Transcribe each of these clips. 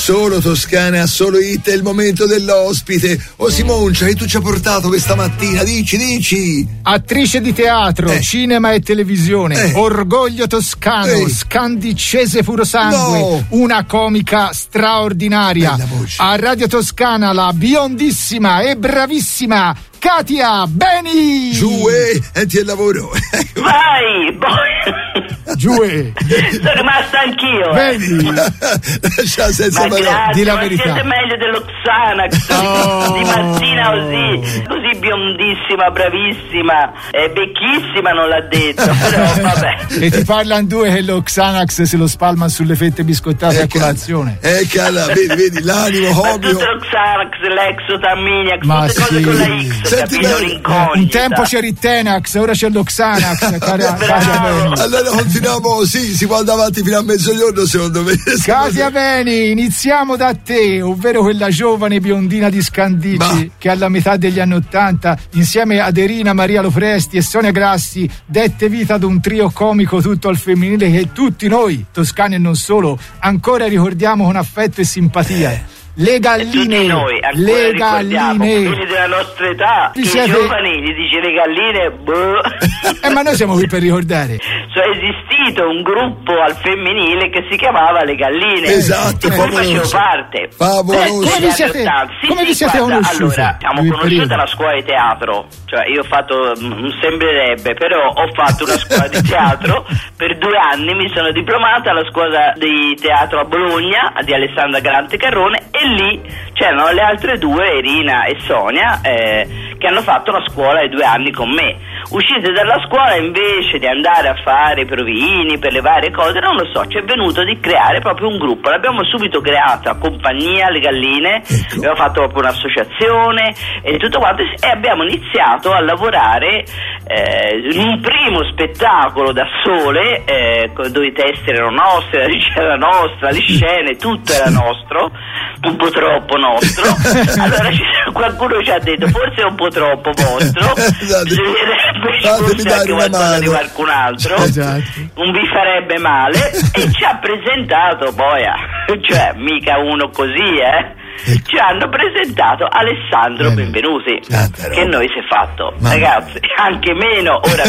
solo Toscana, solo hit, è il momento dell'ospite. Simoncia, che tu ci hai portato questa mattina? Dici. Attrice di teatro, cinema e televisione, orgoglio toscano, scandicese puro sangue, una comica straordinaria. A Radio Toscana la biondissima e bravissima Katia Beni. Ti al lavoro. Vai, Giù. Sono rimasta anch'io. Beni. Senza grazie, di la verità. Siete meglio dello Xanax di mattina così biondissima, bravissima, becchissima, non l'ha detto, però vabbè. E ti parlano due che lo Xanax se lo spalma sulle fette biscottate a colazione. Cala, vedi l'animo hobby. Tutto lo Xanax, l'exotaminiax, ma tutte cose con la X. Un tempo c'era il Tenax, ora c'è lo Xanax. Allora continuiamo, si può andare avanti fino a mezzogiorno secondo me. Katia Beni, iniziamo da te, ovvero quella giovane biondina di Scandicci che alla metà degli anni '80 insieme ad Erina, Maria Lopresti e Sonia Grassi dette vita ad un trio comico tutto al femminile che tutti noi, toscani e non solo, ancora ricordiamo con affetto e simpatia. Le galline, tutti noi le galline, quelli della nostra età, i giovani gli dice le galline, ma noi siamo qui per ricordare. È esistito un gruppo al femminile che si chiamava Le Galline, esatto, di cui facevo parte. Come vi siete conosciuti? Allora, siamo conosciuti alla scuola di teatro, cioè io ho fatto, non sembrerebbe, però ho fatto una scuola di teatro per 2 anni, mi sono diplomata alla scuola di teatro a Bologna di Alessandra Galante Carrone, e lì c'erano le altre due, Erina e Sonia, che hanno fatto la scuola di 2 anni con me. Uscite dalla scuola, invece di andare a fare i provini per le varie cose, non lo so, ci è venuto di creare proprio un gruppo. L'abbiamo subito creata, compagnia Le Galline, abbiamo fatto proprio un'associazione e tutto quanto, e abbiamo iniziato a lavorare in un primo spettacolo da sole, dove i testi erano nostri, la regia era nostra, le scene, tutto era nostro, un po' troppo nostro. Allora qualcuno ci ha detto forse è un po' troppo vostro, fatemi dare una mano di qualcun altro, non vi farebbe male, e ci ha presentato poi cioè mica uno così, ci hanno presentato Alessandro Benvenuti, che noi si è fatto, ragazzi, anche meno ora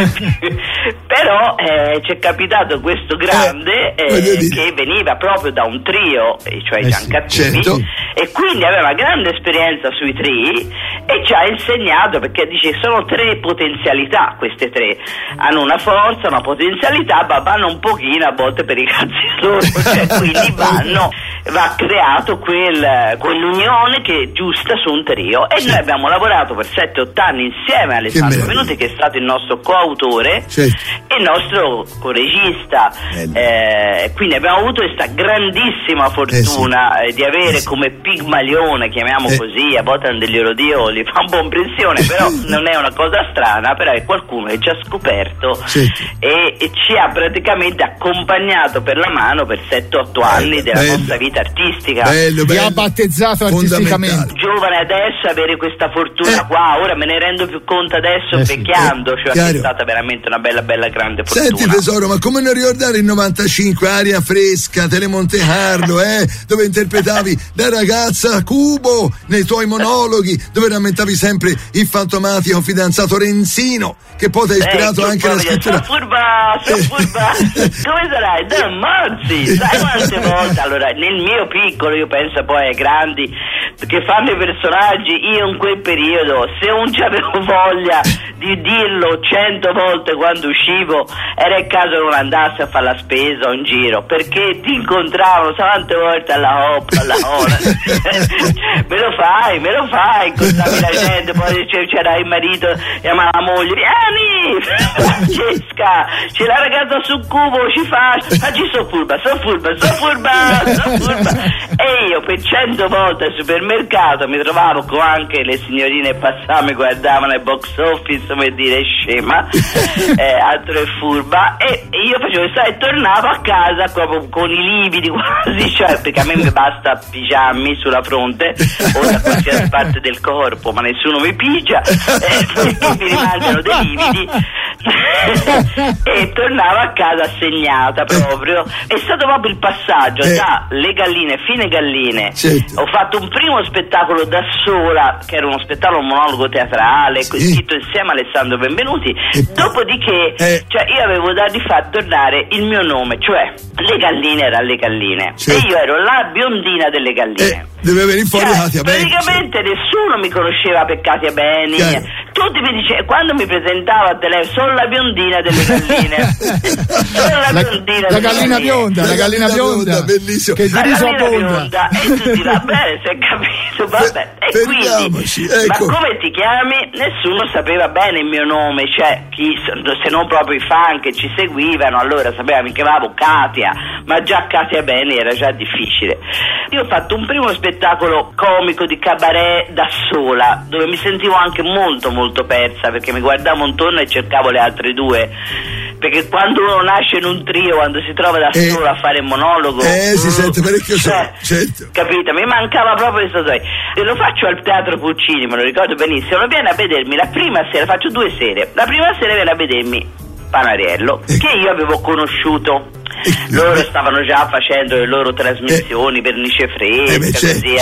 però ci è capitato questo grande che veniva proprio da un trio, cioè Giancattivi, e quindi aveva grande esperienza sui tri e ci ha insegnato, perché dice sono 3 potenzialità, queste 3 hanno una forza, una potenzialità, ma vanno un pochino a volte per i cazzi loro, cioè, quindi va creato quell'unione che è giusta su un trio, e noi abbiamo lavorato per 7-8 anni insieme a Alessandro Benvenuti, che è stato il nostro coautore e il nostro coregista, quindi abbiamo avuto questa grandissima fortuna di avere come Pigmalione, chiamiamo così, a volte hanno degli rodioli, fa un po' impressione, però non è una cosa strana, però è qualcuno che ci ha scoperto e ci ha praticamente accompagnato per la mano per 7-8 anni della nostra vita artistica. Vi ha battezzato artisticamente. Giovane adesso avere questa fortuna qua, ora me ne rendo più conto adesso invecchiando, cioè è stata veramente una bella grande fortuna. Senti tesoro, ma come non ricordare il 95, Aria Fresca, Telemonte Carlo, dove interpretavi la ragazza Cubo nei tuoi monologhi, dove rammentavi sempre il fantomatico fidanzato Renzino, che poi ti ha ispirato anche la scrittura. Sono furba. Come sarai? Da ammazzi, sai quante volte? Allora, nel mio piccolo, io penso poi ai grandi che fanno i personaggi, io in quel periodo, se non c'avevo voglia di dirlo 100 volte quando uscivo, era il caso non andassi a fare la spesa o in giro, perché ti incontravano tante volte alla hop, alla hora. me lo fai, incontravi la gente, poi c'era il marito, chiamava la moglie, vieni Francesca, c'è la ragazza sul cubo, ci facci so furba, e io per 100 volte al supermercato mi trovavo con anche le signorine passavano, mi guardavano al box office come dire scema, altro è furba, e io facevo e tornavo a casa proprio con i lividi quasi, cioè perché a me mi basta pigiarmi sulla fronte o da qualsiasi parte del corpo, ma nessuno mi pigia, mi rimangono dei lividi, e tornavo a casa assegnata proprio. È stato proprio il passaggio da Le Galline, Fine Galline. Certo. Ho fatto un primo spettacolo da sola, che era uno spettacolo monologo teatrale, scritto insieme a Alessandro Benvenuti. Dopodiché cioè io avevo da di far tornare il mio nome, cioè Le Galline era Le Galline, e io ero la biondina delle galline. Deve venire fuori Katia Beni. Praticamente nessuno mi conosceva per Katia Beni. Tutti mi dicevano, quando mi presentavo a telefono, sono la biondina delle galline. Sono la biondina la gallina bionda, la gallina bionda, bellissimo. Che la gallina bionda. E tutti, va bene, si è capito, vabbè. E fermiamoci, quindi, ecco. ma come ti chiami? Nessuno sapeva bene il mio nome, cioè chi, se non proprio i fan che ci seguivano, allora sapeva, mi chiamavo Katia, ma già Katia Beni era già difficile. Io ho fatto un primo spettacolo comico di cabaret da sola, dove mi sentivo anche molto persa, perché mi guardavo intorno e cercavo le altre due, perché quando uno nasce in un trio, quando si trova da solo a fare monologo si sente parecchio certo. Capito? Mi mancava proprio questo e lo faccio al Teatro Puccini, me lo ricordo benissimo. Viene a vedermi la prima sera, faccio 2 sere. La prima sera viene a vedermi Panariello, che io avevo conosciuto. Loro stavano già facendo le loro trasmissioni, Vernice Fresca, così.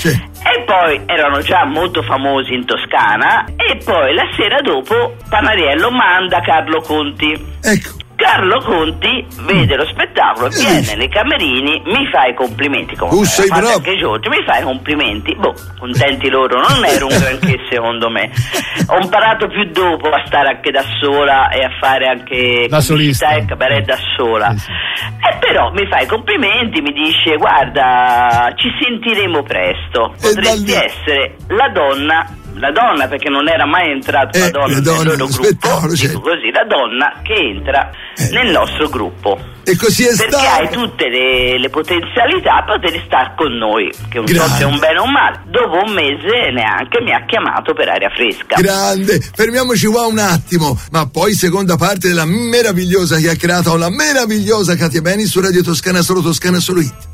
E poi erano già molto famosi in Toscana. E poi la sera dopo Panariello manda Carlo Conti. Ecco. Carlo Conti vede lo spettacolo, viene nei camerini, mi fa i complimenti, come sei bravo. Anche Giorgio, mi fa i complimenti, contenti loro, non ero un granché secondo me. Ho imparato più dopo a stare anche da sola e a fare anche la solista e cabaret da sola. E però mi fa i complimenti, mi dice guarda, ci sentiremo presto, potresti essere la donna, perché non era mai entrata una donna nel loro gruppo, dico così, la donna che entra nel nostro gruppo. E così è perché stato. Hai tutte le potenzialità per poter stare con noi, che non so se è un bene o un male. Dopo un mese neanche mi ha chiamato per Aria Fresca. Grande, fermiamoci qua un attimo, ma poi seconda parte della meravigliosa chiacchierata con la meravigliosa Katia Beni su Radio Toscana, solo Toscana, solo Hit.